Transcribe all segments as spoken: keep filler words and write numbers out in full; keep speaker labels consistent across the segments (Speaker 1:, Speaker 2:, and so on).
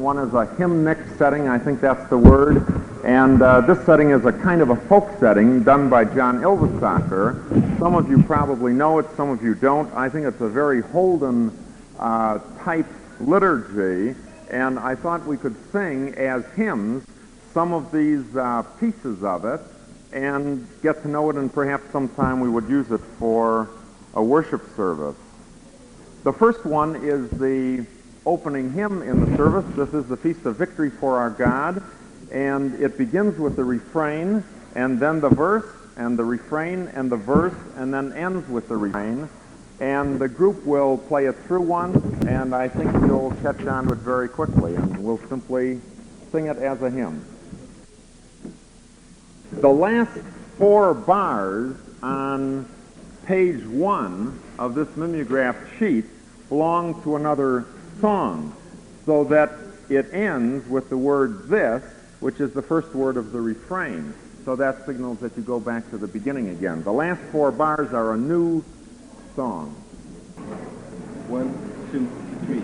Speaker 1: one is a hymnic setting, I think that's the word. And uh, this setting is a kind of a folk setting done by John Ylvisaker. Some of you probably know it, some of you don't. I think it's a very Holden uh, type liturgy, and I thought we could sing as hymns some of these uh, pieces of it and get to know it, and perhaps sometime we would use it for a worship service. The first one is the opening hymn in the service. This is the Feast of Victory for Our God, and it begins with the refrain, and then the verse, and the refrain, and the verse, and then ends with the refrain. And the group will play it through once, and I think you'll catch on to it very quickly, and we'll simply sing it as a hymn. The last four bars on page one of this mimeographed sheet belong to another song, so that it ends with the word "this," which is the first word of the refrain. So that signals that you go back to the beginning again. The last four bars are a new song.
Speaker 2: One, two, three.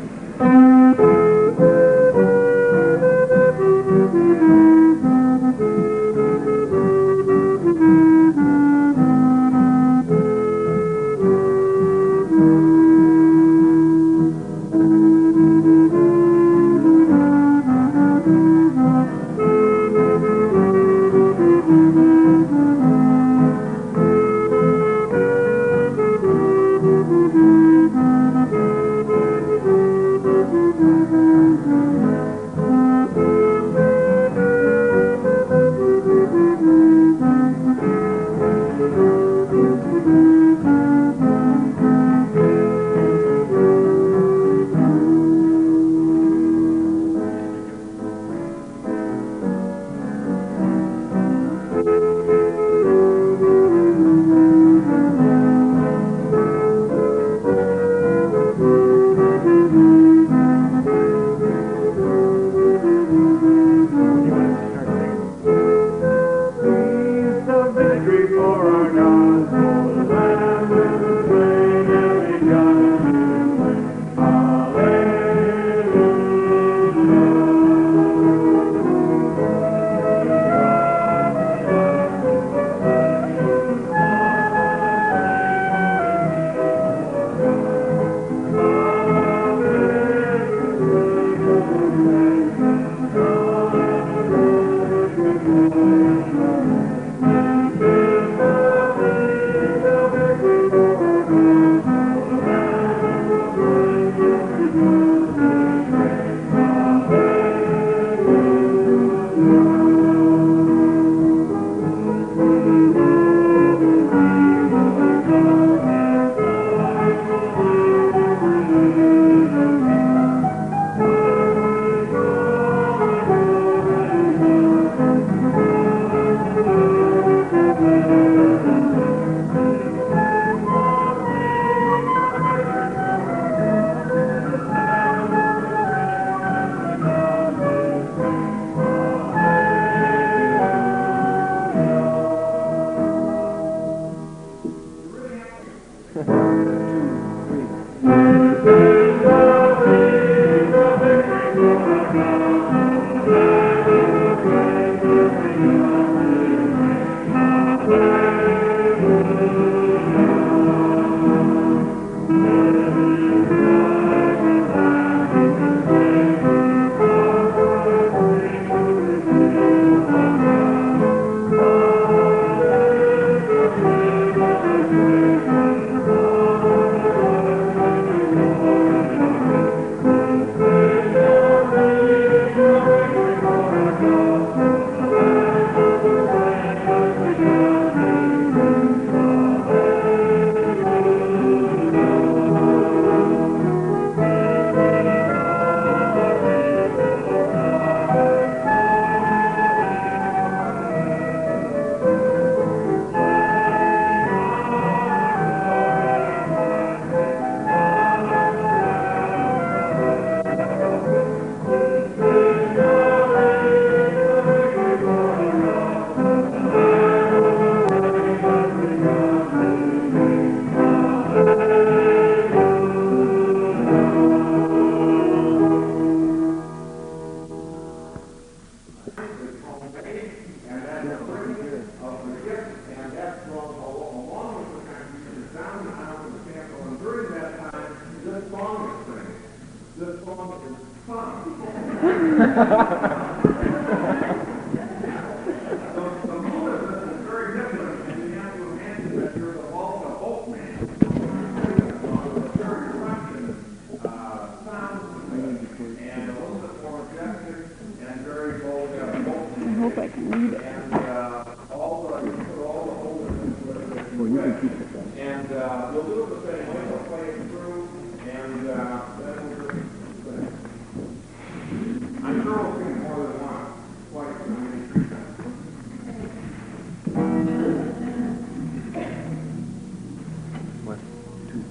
Speaker 1: sing. This song is fun. So the motive is very different, and you have to imagine that you're the Volta boatman. It's a very Russian uh, sound, and a little bit more majestic, and very Volta boatman.
Speaker 3: I hope I can read it.
Speaker 1: And uh, all the, you put all the holes into it.
Speaker 2: Well, you can keep it then.
Speaker 1: And uh, we'll do it the same way. We'll play it through, and uh, then we'll just sing. I'm sure we'll sing more than once, twice, and maybe three times.
Speaker 2: One, two.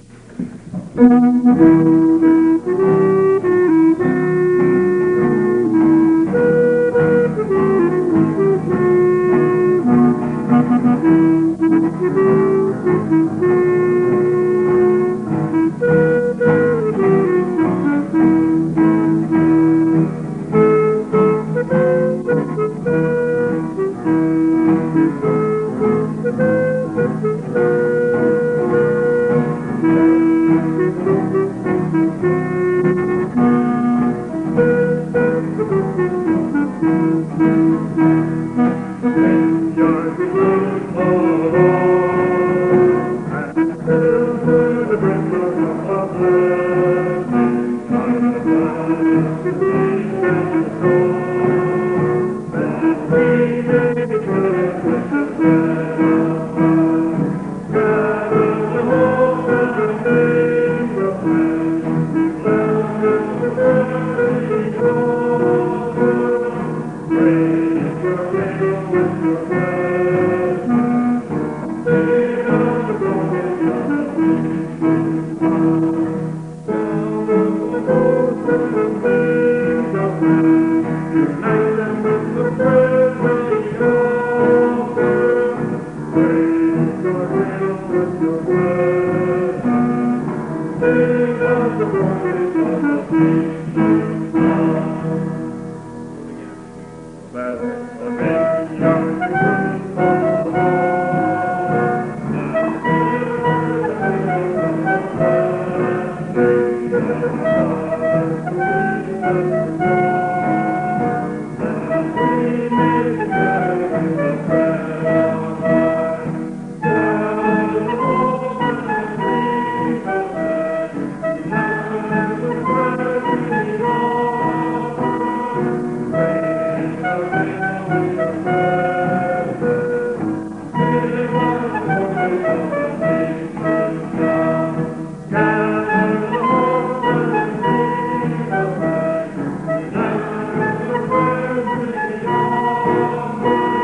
Speaker 4: Thank you.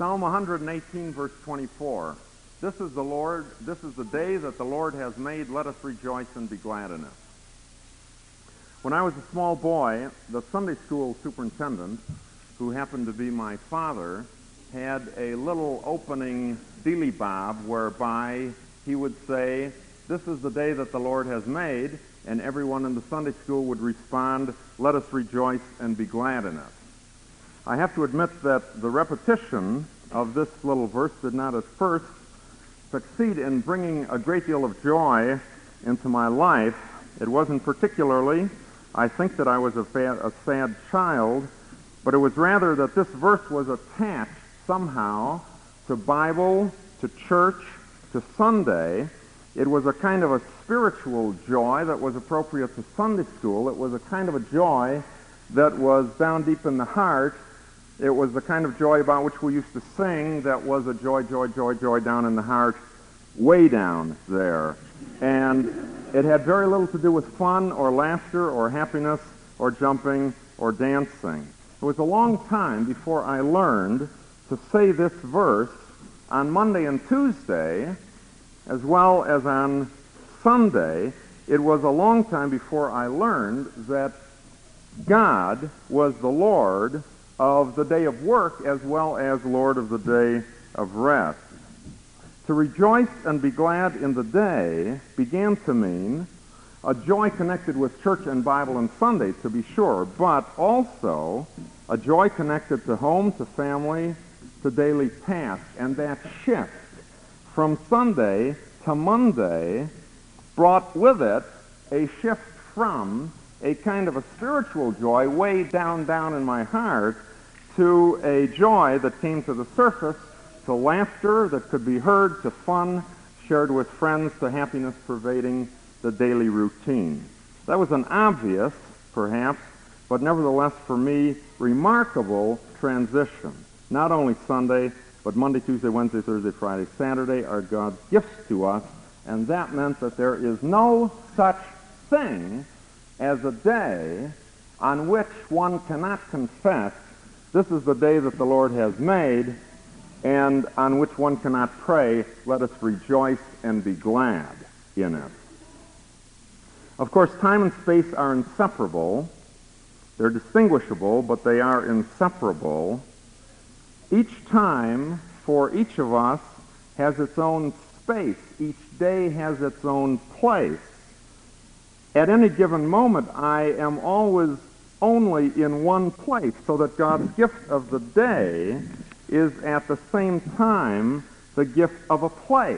Speaker 1: Psalm one eighteen, verse twenty-four. This is the Lord, this is the day that the Lord has made. Let us rejoice and be glad in it. When I was a small boy, the Sunday school superintendent, who happened to be my father, had a little opening dilly-bob whereby he would say, "This is the day that the Lord has made," and everyone in the Sunday school would respond, "Let us rejoice and be glad in it." I have to admit that the repetition of this little verse did not at first succeed in bringing a great deal of joy into my life. It wasn't particularly, I think, that I was a, fa- a sad child, but it was rather that this verse was attached somehow to Bible, to church, to Sunday. It was a kind of a spiritual joy that was appropriate to Sunday school. It was a kind of a joy that was down deep in the heart. It was the kind of joy about which we used to sing that was a joy, joy, joy, joy down in the heart, way down there. And it had very little to do with fun or laughter or happiness or jumping or dancing. It was a long time before I learned to say this verse on Monday and Tuesday as well as on Sunday. It was a long time before I learned that God was the Lord of the day of work as well as Lord of the day of rest. To rejoice and be glad in the day began to mean a joy connected with church and Bible and Sunday, to be sure, but also a joy connected to home, to family, to daily tasks. And that shift from Sunday to Monday brought with it a shift from a kind of a spiritual joy way down, down in my heart to a joy that came to the surface, to laughter that could be heard, to fun shared with friends, to happiness pervading the daily routine. That was an obvious, perhaps, but nevertheless for me, remarkable transition. Not only Sunday, but Monday, Tuesday, Wednesday, Thursday, Friday, Saturday are God's gifts to us, and that meant that there is no such thing as a day on which one cannot confess, "This is the day that the Lord has made," and on which one cannot pray, "Let us rejoice and be glad in it." Of course, time and space are inseparable. They're distinguishable, but they are inseparable. Each time for each of us has its own space. Each day has its own place. At any given moment, I am always only in one place, so that God's gift of the day is at the same time the gift of a place.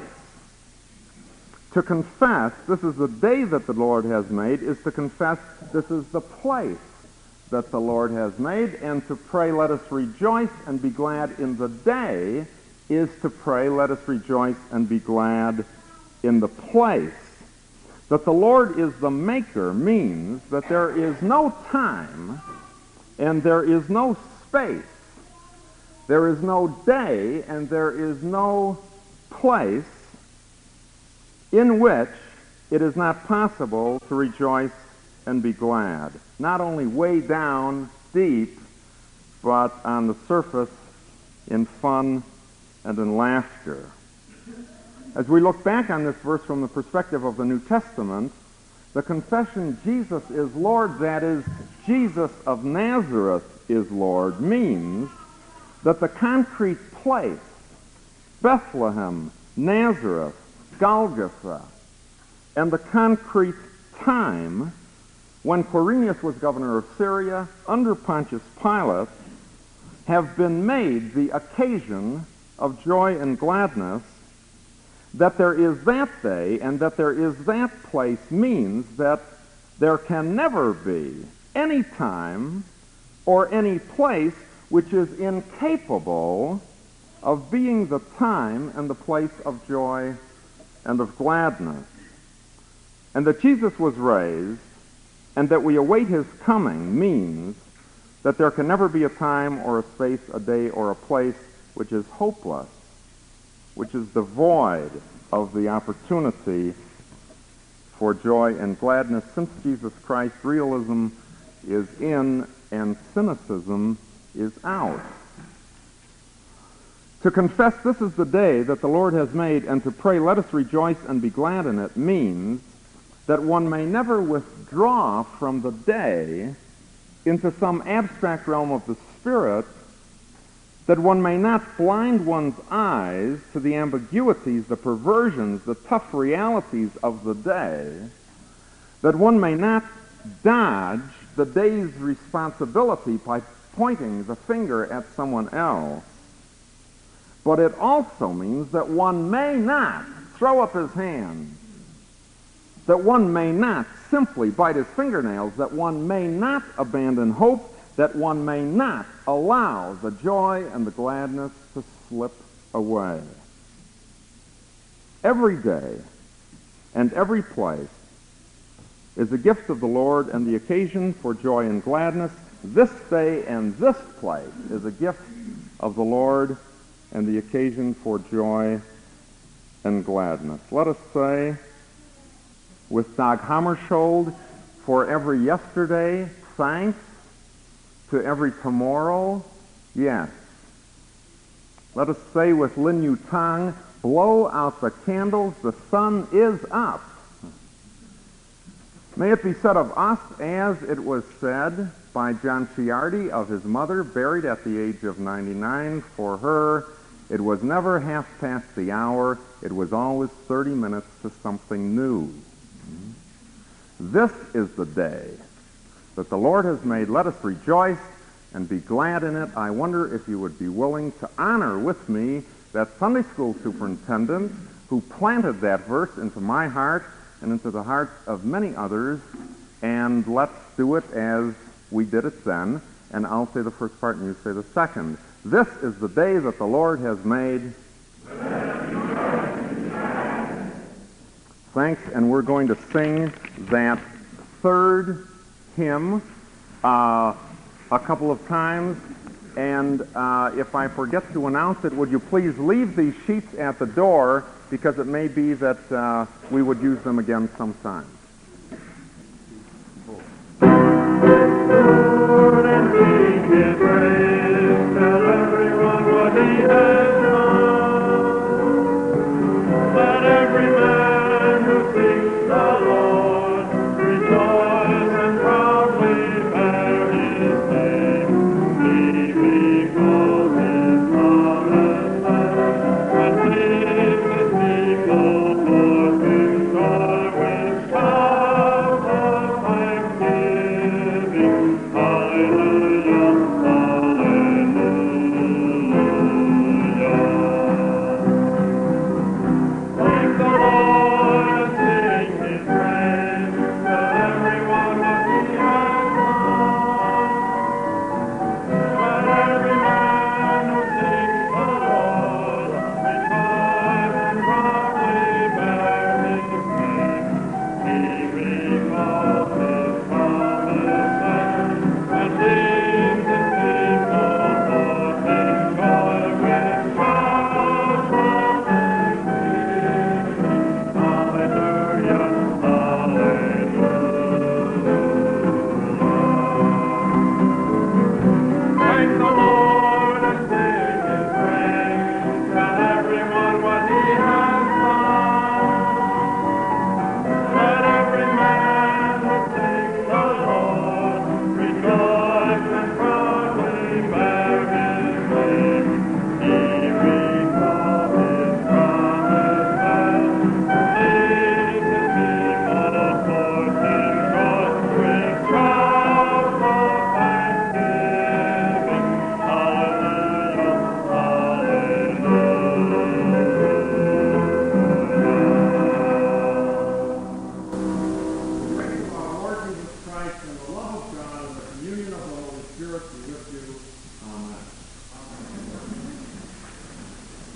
Speaker 1: To confess, "This is the day that the Lord has made," is to confess, "This is the place that the Lord has made," and to pray, "Let us rejoice and be glad in the day," is to pray, "Let us rejoice and be glad in the place." That the Lord is the maker means that there is no time and there is no space. There is no day and there is no place in which it is not possible to rejoice and be glad. Not only way down deep, but on the surface in fun and in laughter. As we look back on this verse from the perspective of the New Testament, the confession Jesus is Lord, that is, Jesus of Nazareth is Lord, means that the concrete place, Bethlehem, Nazareth, Golgotha, and the concrete time when Quirinius was governor of Syria under Pontius Pilate have been made the occasion of joy and gladness. That there is that day and that there is that place means that there can never be any time or any place which is incapable of being the time and the place of joy and of gladness. And that Jesus was raised and that we await his coming means that there can never be a time or a space, a day or a place which is hopeless, which is devoid of the opportunity for joy and gladness. Since Jesus Christ, realism is in and cynicism is out. To confess this is the day that the Lord has made, and to pray, let us rejoice and be glad in it, means that one may never withdraw from the day into some abstract realm of the Spirit, that one may not blind one's eyes to the ambiguities, the perversions, the tough realities of the day, that one may not dodge the day's responsibility by pointing the finger at someone else. But it also means that one may not throw up his hands, that one may not simply bite his fingernails, that one may not abandon hope, that one may not allow the joy and the gladness to slip away. Every day and every place is a gift of the Lord and the occasion for joy and gladness. This day and this place is a gift of the Lord and the occasion for joy and gladness. Let us say with Dag Hammarskjöld, for every yesterday, thanks. To every tomorrow, yes. Let us say with Lin Yu Tang, blow out the candles, the sun is up. May it be said of us, as it was said by John Ciardi of his mother, buried at the age of ninety-nine. For her, it was never half past the hour, it was always thirty minutes to something new. This is the day that the Lord has made. Let us rejoice and be glad in it. I wonder if you would be willing to honor with me that Sunday school superintendent who planted that verse into my heart and into the hearts of many others, and let's do it as we did it then, and I'll say the first part and you say the second. This is the day that the Lord has made. Thanks, and we're going to sing that third hymn uh, a couple of times, and uh, if I forget to announce it, would you please leave these sheets at the door, because it may be that uh, we would use them again sometime.